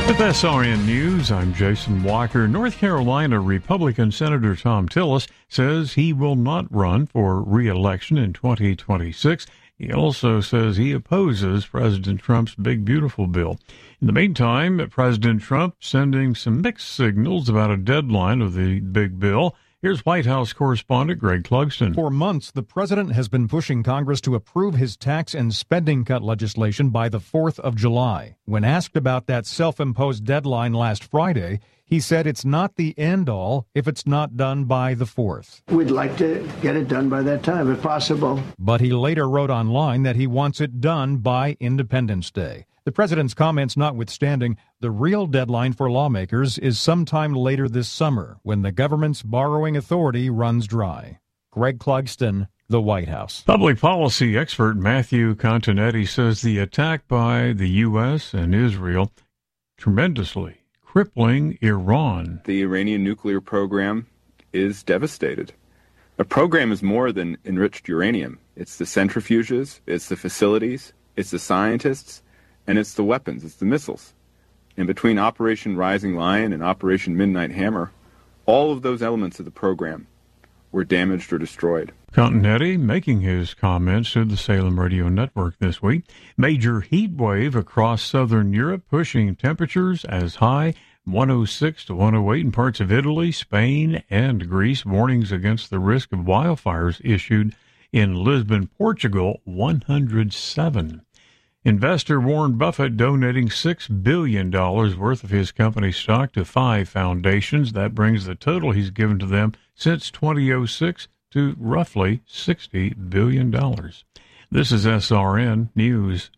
With SRN News, I'm Jason Walker. North Carolina Republican Senator Thom Tillis says he will not run for re-election in 2026. He also says he opposes President Trump's Big Beautiful Bill. In the meantime, President Trump sending some mixed signals about a deadline of the big bill. Here's White House correspondent Greg Clugston. For months, the president has been pushing Congress to approve his tax and spending cut legislation by the 4th of July. When asked about that self-imposed deadline last Friday, he said it's not the end-all if it's not done by the 4th. We'd like to get it done by that time, if possible. But he later wrote online that he wants it done by Independence Day. The president's comments notwithstanding, the real deadline for lawmakers is sometime later this summer, when the government's borrowing authority runs dry. Greg Clugston, the White House. Public policy expert Matthew Continetti says the attack by the U.S. and Israel tremendously crippling Iran. The Iranian nuclear program is devastated. A program is more than enriched uranium. It's the centrifuges, it's the facilities, it's the scientists, and it's the weapons, it's the missiles. And between Operation Rising Lion and Operation Midnight Hammer, all of those elements of the program were damaged or destroyed. Continetti making his comments to the Salem Radio Network this week. Major heat wave across southern Europe, pushing temperatures as high 106 to 108 in parts of Italy, Spain, and Greece. Warnings against the risk of wildfires issued in Lisbon, Portugal, 107. Investor Warren Buffett donating $6 billion worth of his company's stock to 5 foundations. That brings the total he's given to them since 2006 to roughly $60 billion. This is SRN News.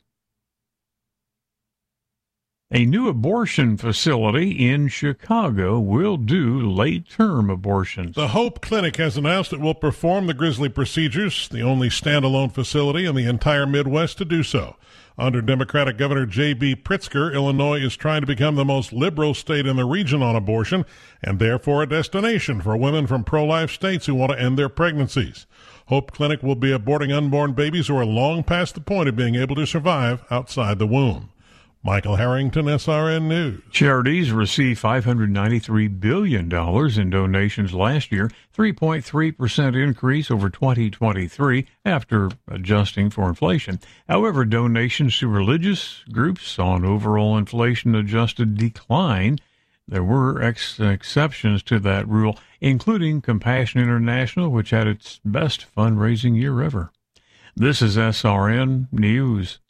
A new abortion facility in Chicago will do late-term abortions. The Hope Clinic has announced it will perform the Grizzly procedures, the only standalone facility in the entire Midwest to do so. Under Democratic Governor J.B. Pritzker, Illinois is trying to become the most liberal state in the region on abortion and therefore a destination for women from pro-life states who want to end their pregnancies. Hope Clinic will be aborting unborn babies who are long past the point of being able to survive outside the womb. Michael Harrington, SRN News. Charities received $593 billion in donations last year, 3.3% increase over 2023 after adjusting for inflation. However, donations to religious groups saw an overall inflation-adjusted decline. There were exceptions to that rule, including Compassion International, which had its best fundraising year ever. This is SRN News.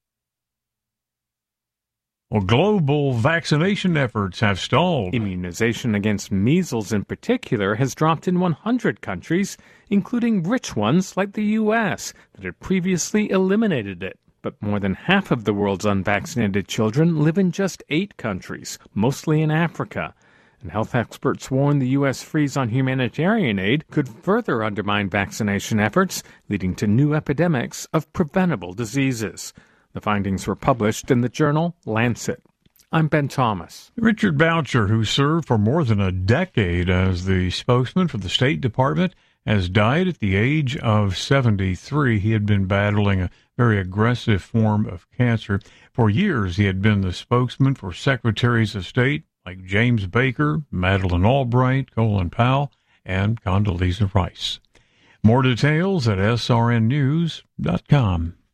Well, global vaccination efforts have stalled. Immunization against measles in particular has dropped in 100 countries, including rich ones like the U.S. that had previously eliminated it. But more than half of the world's unvaccinated children live in just 8 countries, mostly in Africa. And health experts warn the U.S. freeze on humanitarian aid could further undermine vaccination efforts, leading to new epidemics of preventable diseases. The findings were published in the journal Lancet. I'm Ben Thomas. Richard Boucher, who served for more than a decade as the spokesman for the State Department, has died at the age of 73. He had been battling a very aggressive form of cancer. For years, he had been the spokesman for Secretaries of State like James Baker, Madeleine Albright, Colin Powell, and Condoleezza Rice. More details at srnnews.com.